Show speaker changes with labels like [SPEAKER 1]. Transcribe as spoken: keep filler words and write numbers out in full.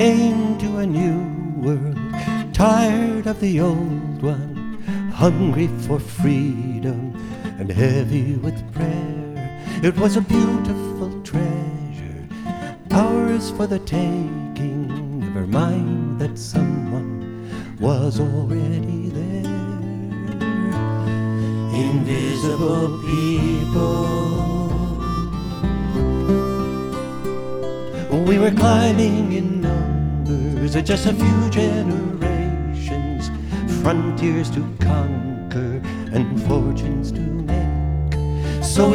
[SPEAKER 1] came to a new world, tired of the old one, hungry for freedom and heavy with prayer. It was a beautiful treasure, ours for the taking. Never mind that someone was already there. Invisible people, we were climbing in numbers, just a few generations, frontiers to conquer and fortunes to make.